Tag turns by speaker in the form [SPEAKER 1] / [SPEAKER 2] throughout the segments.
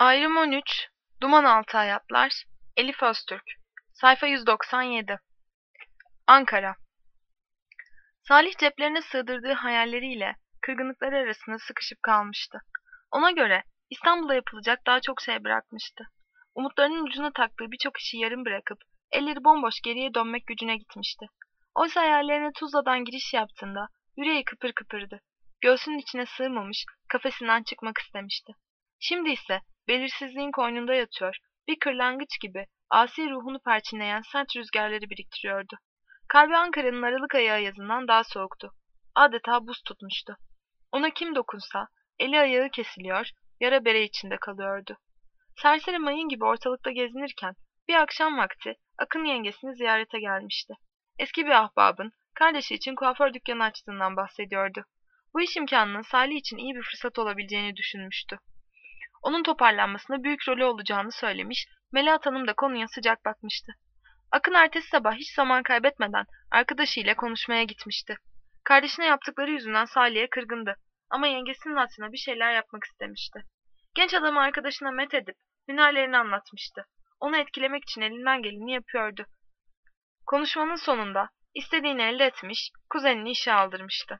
[SPEAKER 1] Ayrım 13, Dumanaltı Hayatlar, Elif Öztürk, sayfa 197. Ankara. Salih ceplerine sığdırdığı hayalleriyle kırgınlıkları arasında sıkışıp kalmıştı. Ona göre İstanbul'a yapılacak daha çok şey bırakmıştı. Umutlarının ucuna taktığı birçok işi yarım bırakıp elleri bomboş geriye dönmek gücüne gitmişti. Oysa hayallerine Tuzla'dan giriş yaptığında yüreği kıpır kıpırdı. Göğsünün içine sığmamış, kafesinden çıkmak istemişti. Şimdi ise belirsizliğin koynunda yatıyor, bir kırlangıç gibi asi ruhunu perçinleyen sert rüzgarları biriktiriyordu. Kalbi Ankara'nın Aralık ayı ayazından daha soğuktu. Adeta buz tutmuştu. Ona kim dokunsa eli ayağı kesiliyor, yara bere içinde kalıyordu. Serseri mayın gibi ortalıkta gezinirken bir akşam vakti Akın yengesini ziyarete gelmişti. Eski bir ahbabın kardeşi için kuaför dükkanı açtığından bahsediyordu. Bu iş imkanının Salih için iyi bir fırsat olabileceğini düşünmüştü. Onun toparlanmasında büyük rolü olacağını söylemiş, Melahat Hanım da konuya sıcak bakmıştı. Akın ertesi sabah hiç zaman kaybetmeden arkadaşıyla konuşmaya gitmişti. Kardeşine yaptıkları yüzünden Salih'e kırgındı ama yengesinin hatırına bir şeyler yapmak istemişti. Genç adamı arkadaşına met edip hünerlerini anlatmıştı. Onu etkilemek için elinden geleni yapıyordu. Konuşmanın sonunda istediğini elde etmiş, kuzenini işe aldırmıştı.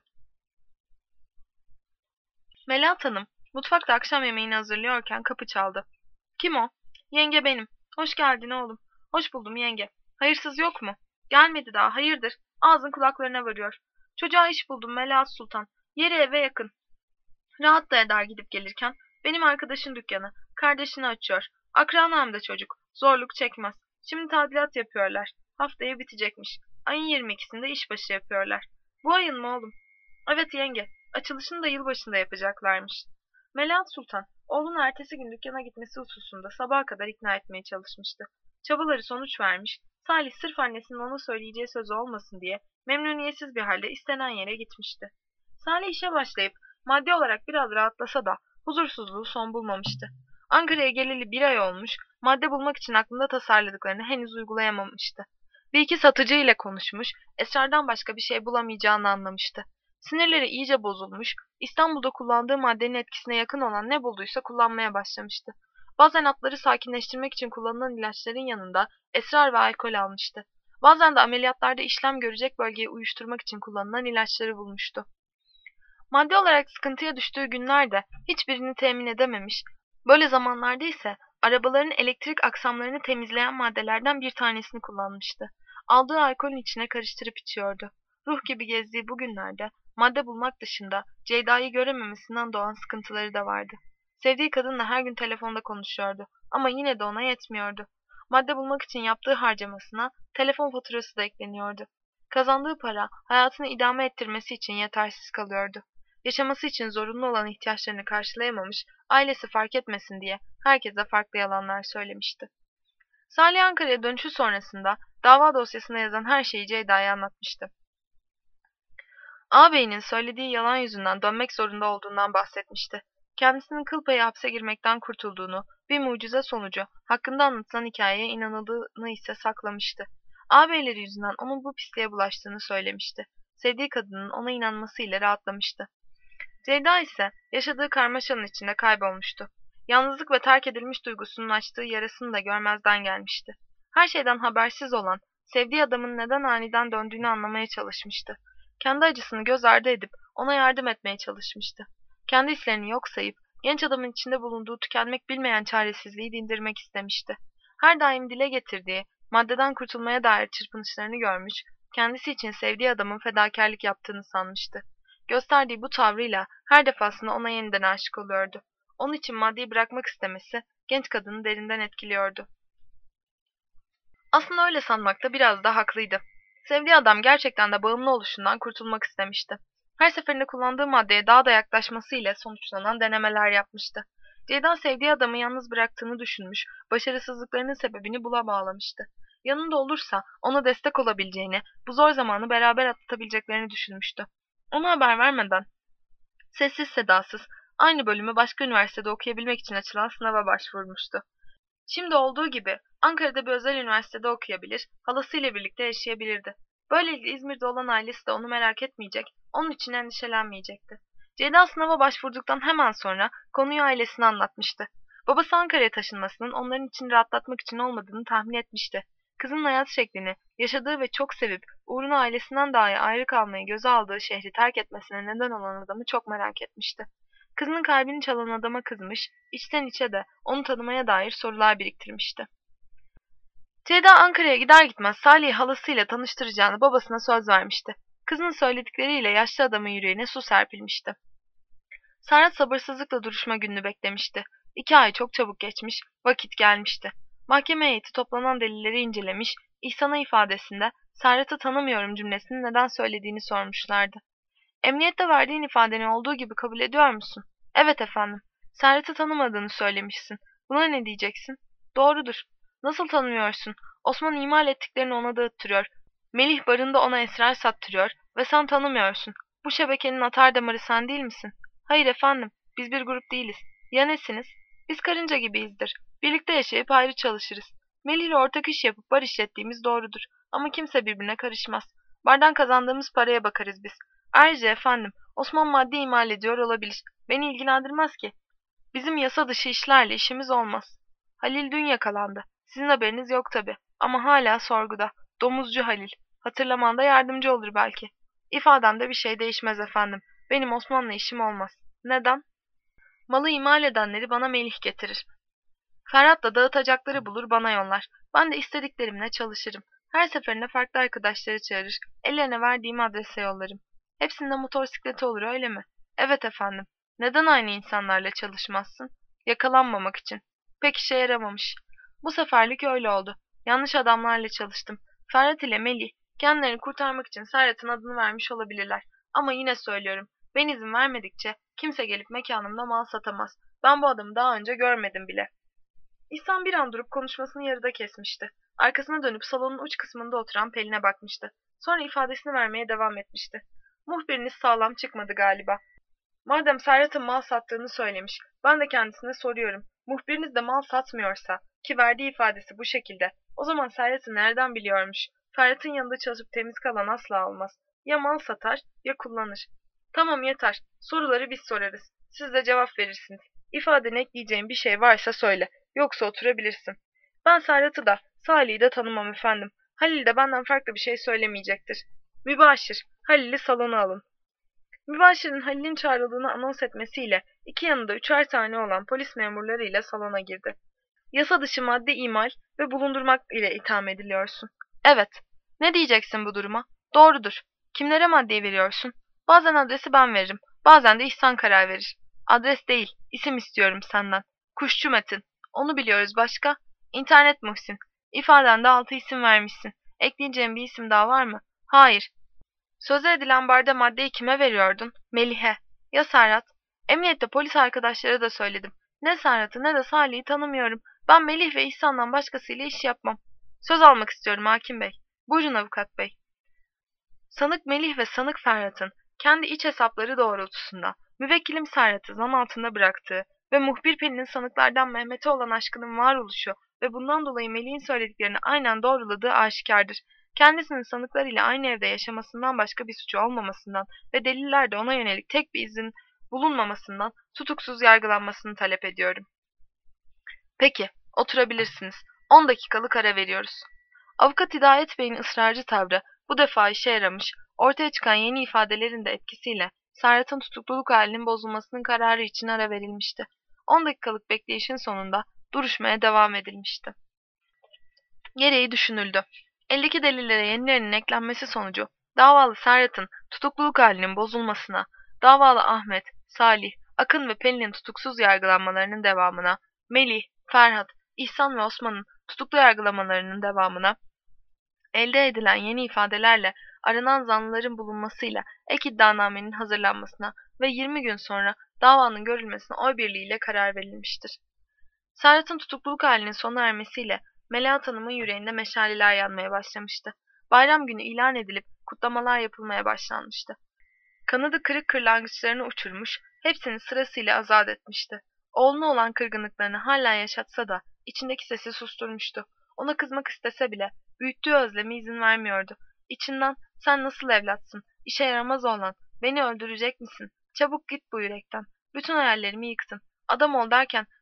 [SPEAKER 1] Melahat Hanım mutfakta akşam yemeğini hazırlıyorken kapı çaldı. Kim o? Yenge benim. Hoş geldin oğlum. Hoş buldum yenge. Hayırsız yok mu? Gelmedi daha. Hayırdır? Ağzın kulaklarına varıyor. Çocuğa iş buldum Melahat Sultan. Yeri eve yakın. Rahat da eder gidip gelirken. Benim arkadaşın dükkanı. Kardeşini açıyor. Akranam da çocuk. Zorluk çekmez. Şimdi tadilat yapıyorlar. Haftaya bitecekmiş. Ayın 22'sinde işbaşı yapıyorlar. Bu ayın mı oğlum? Evet yenge. Açılışını da yılbaşında yapacaklarmış. Melahat Sultan, oğlunun ertesi gün dükkana gitmesi hususunda sabaha kadar ikna etmeye çalışmıştı. Çabaları sonuç vermiş, Salih sırf annesinin ona söyleyeceği sözü olmasın diye memnuniyetsiz bir halde istenen yere gitmişti. Salih işe başlayıp maddi olarak biraz rahatlasa da huzursuzluğu son bulmamıştı. Ankara'ya geleli bir ay olmuş, madde bulmak için aklında tasarladıklarını henüz uygulayamamıştı. Bir iki satıcı ile konuşmuş, esrardan başka bir şey bulamayacağını anlamıştı. Sinirleri iyice bozulmuş, İstanbul'da kullandığı maddenin etkisine yakın olan ne bulduysa kullanmaya başlamıştı. Bazen atları sakinleştirmek için kullanılan ilaçların yanında esrar ve alkol almıştı. Bazen de ameliyatlarda işlem görecek bölgeyi uyuşturmak için kullanılan ilaçları bulmuştu. Maddi olarak sıkıntıya düştüğü günlerde hiçbirini temin edememiş, böyle zamanlarda ise arabaların elektrik aksamlarını temizleyen maddelerden bir tanesini kullanmıştı. Aldığı alkolün içine karıştırıp içiyordu. Ruh gibi gezdiği bu günlerde madde bulmak dışında Ceyda'yı görememesinden doğan sıkıntıları da vardı. Sevdiği kadınla her gün telefonda konuşuyordu ama yine de ona yetmiyordu. Madde bulmak için yaptığı harcamasına telefon faturası da ekleniyordu. Kazandığı para hayatını idame ettirmesi için yetersiz kalıyordu. Yaşaması için zorunlu olan ihtiyaçlarını karşılayamamış, ailesi fark etmesin diye herkese farklı yalanlar söylemişti. Salih Ankara'ya dönüşü sonrasında dava dosyasına yazan her şeyi Ceyda'ya anlatmıştı. Ağabeyinin söylediği yalan yüzünden dönmek zorunda olduğundan bahsetmişti. Kendisinin kıl payı hapse girmekten kurtulduğunu, bir mucize sonucu hakkında anlatılan hikayeye inanıldığını ise saklamıştı. Ağabeyleri yüzünden onun bu pisliğe bulaştığını söylemişti. Sevdiği kadının ona inanmasıyla rahatlamıştı. Ceyda ise yaşadığı karmaşanın içinde kaybolmuştu. Yalnızlık ve terk edilmiş duygusunun açtığı yarasını da görmezden gelmişti. Her şeyden habersiz olan, sevdiği adamın neden aniden döndüğünü anlamaya çalışmıştı. Kendi acısını göz ardı edip ona yardım etmeye çalışmıştı. Kendi hislerini yok sayıp genç adamın içinde bulunduğu tükenmek bilmeyen çaresizliği dindirmek istemişti. Her daim dile getirdiği, maddeden kurtulmaya dair çırpınışlarını görmüş, kendisi için sevdiği adamın fedakarlık yaptığını sanmıştı. Gösterdiği bu tavrıyla her defasında ona yeniden aşık oluyordu. Onun için maddeyi bırakmak istemesi genç kadını derinden etkiliyordu. Aslında öyle sanmakta biraz da haklıydı. Sevdiği adam gerçekten de bağımlı oluşundan kurtulmak istemişti. Her seferinde kullandığı maddeye daha da yaklaşması ile sonuçlanan denemeler yapmıştı. Ceyda sevdiği adamı yalnız bıraktığını düşünmüş, başarısızlıklarının sebebini buna bağlamıştı. Yanında olursa ona destek olabileceğini, bu zor zamanı beraber atlatabileceklerini düşünmüştü. Ona haber vermeden, sessiz sedasız, aynı bölümü başka üniversitede okuyabilmek için açılan sınava başvurmuştu. Şimdi olduğu gibi Ankara'da bir özel üniversitede okuyabilir, halasıyla birlikte yaşayabilirdi. Böylelikle İzmir'de olan ailesi de onu merak etmeyecek, onun için endişelenmeyecekti. Ceyda sınava başvurduktan hemen sonra konuyu ailesine anlatmıştı. Babası Ankara'ya taşınmasının onların için rahatlatmak için olmadığını tahmin etmişti. Kızının hayat şeklini, yaşadığı ve çok sevip uğruna ailesinden dahi ayrı kalmayı göze aldığı şehri terk etmesine neden olan adamı çok merak etmişti. Kızının kalbini çalan adama kızmış, içten içe de onu tanımaya dair sorular biriktirmişti. Ceyda Ankara'ya gider gitmez Salih'i halasıyla tanıştıracağını babasına söz vermişti. Kızının söyledikleriyle yaşlı adamın yüreğine su serpilmişti. Serhat sabırsızlıkla duruşma gününü beklemişti. 2 ay çok çabuk geçmiş, vakit gelmişti. Mahkeme heyeti toplanan delilleri incelemiş, İhsan'a ifadesinde Serhat'ı tanımıyorum cümlesini neden söylediğini sormuşlardı. Emniyette verdiğin ifadeni olduğu gibi kabul ediyor musun? Evet efendim. Serhat'ı tanımadığını söylemişsin. Buna ne diyeceksin? Doğrudur. Nasıl tanımıyorsun? Osman imal ettiklerini ona dağıttırıyor. Melih barında ona esrar sattırıyor ve sen tanımıyorsun. Bu şebekenin atar damarı sen değil misin? Hayır efendim, biz bir grup değiliz. Ya nesiniz? Biz karınca gibiyizdir. Birlikte yaşayıp ayrı çalışırız. Melih ile ortak iş yapıp bar işlettiğimiz doğrudur. Ama kimse birbirine karışmaz. Bardan kazandığımız paraya bakarız biz. Ayrıca efendim, Osman madde imal ediyor olabilir. Beni ilgilendirmez ki. Bizim yasa dışı işlerle işimiz olmaz. Halil dün yakalandı. Sizin haberiniz yok tabii. Ama hala sorguda. Domuzcu Halil. Hatırlamanda yardımcı olur belki. İfademde bir şey değişmez efendim. Benim Osman'la işim olmaz. Neden? Malı imal edenleri bana Melih getirir. Ferhat da dağıtacakları bulur bana yollar. Ben de istediklerimle çalışırım. Her seferinde farklı arkadaşları çağırır. Ellerine verdiğim adrese yollarım. Hepsinde motosikleti olur öyle mi? Evet efendim. Neden aynı insanlarla çalışmazsın? Yakalanmamak için. Pek işe yaramamış. Bu seferlik öyle oldu. Yanlış adamlarla çalıştım. Ferhat ile Melih kendilerini kurtarmak için Serhat'ın adını vermiş olabilirler. Ama yine söylüyorum. Ben izin vermedikçe kimse gelip mekanımda mal satamaz. Ben bu adamı daha önce görmedim bile. İhsan bir an durup konuşmasını yarıda kesmişti. Arkasına dönüp salonun uç kısmında oturan Pelin'e bakmıştı. Sonra ifadesini vermeye devam etmişti. Muhbiriniz sağlam çıkmadı galiba. Madem Serhat'ın mal sattığını söylemiş, ben de kendisine soruyorum. Muhbiriniz de mal satmıyorsa, ki verdiği ifadesi bu şekilde, o zaman Serhat'ı nereden biliyormuş? Ferhat'ın yanında çalışıp temiz kalan asla olmaz. Ya mal satar, ya kullanır. Tamam yeter, soruları biz sorarız. Siz de cevap verirsiniz. İfadene ekleyeceğin bir şey varsa söyle, yoksa oturabilirsin. Ben Serhat'ı da, Salih'i de tanımam efendim. Halil de benden farklı bir şey söylemeyecektir. Mübaşir, Halil'i salona alın. Mübaşir'in Halil'in çağrıldığını anons etmesiyle 2 yanında 3'er tane olan polis memurlarıyla salona girdi. Yasa dışı madde imal ve bulundurmak ile itham ediliyorsun. Evet. Ne diyeceksin bu duruma? Doğrudur. Kimlere maddeyi veriyorsun? Bazen adresi ben veririm. Bazen de İhsan karar verir. Adres değil, isim istiyorum senden. Kuşçu Metin. Onu biliyoruz başka? İnternet Muhsin. İfadende 6 isim vermişsin. Ekleyeceğin bir isim daha var mı? Hayır. Sözü edilen barda maddeyi kime veriyordun? Melih'e. Ya Serhat? Emniyette polis arkadaşlara da söyledim. Ne Serhat'ı ne de Salih'i tanımıyorum. Ben Melih ve İhsan'dan başkasıyla iş yapmam. Söz almak istiyorum hakim bey. Buyurun avukat bey. Sanık Melih ve sanık Ferhat'ın kendi iç hesapları doğrultusunda müvekkilim Serhat'ı zan altında bıraktığı ve muhbir Pelin'in sanıklardan Mehmet'e olan aşkının varoluşu ve bundan dolayı Melih'in söylediklerini aynen doğruladığı aşikardır. Kendisinin sanıklarıyla aynı evde yaşamasından başka bir suçu olmamasından ve delillerde ona yönelik tek bir izin bulunmamasından tutuksuz yargılanmasını talep ediyorum. Peki, oturabilirsiniz. 10 dakikalık ara veriyoruz. Avukat Hidayet Bey'in ısrarcı tavrı bu defa işe yaramış, ortaya çıkan yeni ifadelerin de etkisiyle Serhat'ın tutukluluk halinin bozulmasının kararı için ara verilmişti. 10 dakikalık bekleyişin sonunda duruşmaya devam edilmişti. Gereği düşünüldü. Eldeki delillere yenilerinin eklenmesi sonucu davalı Serhat'ın tutukluluk halinin bozulmasına, davalı Ahmet, Salih, Akın ve Pelin'in tutuksuz yargılanmalarının devamına, Melih, Ferhat, İhsan ve Osman'ın tutuklu yargılamalarının devamına, elde edilen yeni ifadelerle aranan zanlıların bulunmasıyla ek iddianamenin hazırlanmasına ve 20 gün sonra davanın görülmesine oy birliğiyle karar verilmiştir. Serhat'ın tutukluluk halinin sona ermesiyle Melahat Hanım'ın yüreğinde meşaleler yanmaya başlamıştı. Bayram günü ilan edilip kutlamalar yapılmaya başlanmıştı. Kanadı kırık kırlangıçlarını uçurmuş, hepsini sırasıyla azat etmişti. Oğluna olan kırgınlıklarını hala yaşatsa da içindeki sesi susturmuştu. Ona kızmak istese bile büyüttüğü özlemi izin vermiyordu. İçinden sen nasıl evlatsın, işe yaramaz olan, beni öldürecek misin? Çabuk git bu yürekten. Bütün hayallerimi yıktın. Adam ol derken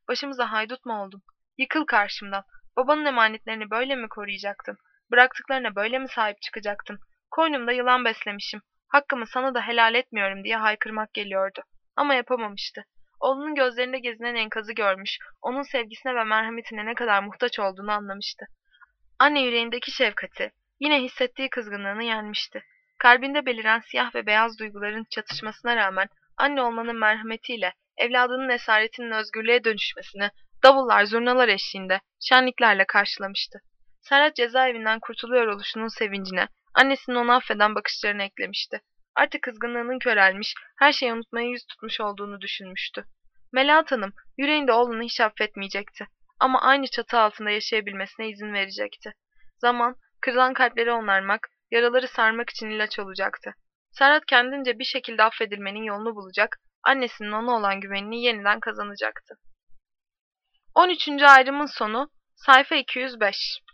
[SPEAKER 1] Başımıza haydut mu oldun? Yıkıl karşımdan. Babanın emanetlerini böyle mi koruyacaktın? Bıraktıklarına böyle mi sahip çıkacaktın? Koynumda yılan beslemişim. Hakkımı sana da helal etmiyorum diye haykırmak geliyordu. Ama yapamamıştı. Oğlunun gözlerinde gezinen enkazı görmüş, onun sevgisine ve merhametine ne kadar muhtaç olduğunu anlamıştı. Anne yüreğindeki şefkati, yine hissettiği kızgınlığını yenmişti. Kalbinde beliren siyah ve beyaz duyguların çatışmasına rağmen anne olmanın merhametiyle evladının esaretinin özgürlüğe dönüşmesini davullar, zurnalar eşliğinde şenliklerle karşılamıştı. Serhat cezaevinden kurtuluyor oluşunun sevincine annesinin onu affeden bakışlarını eklemişti. Artık kızgınlığının körelmiş, her şeyi unutmaya yüz tutmuş olduğunu düşünmüştü. Melahat Hanım yüreğinde oğlunu hiç affetmeyecekti. Ama aynı çatı altında yaşayabilmesine izin verecekti. Zaman, kırılan kalpleri onarmak, yaraları sarmak için ilaç olacaktı. Serhat kendince bir şekilde affedilmenin yolunu bulacak, annesinin ona olan güvenini yeniden kazanacaktı. 13. ayrımın sonu, sayfa 205.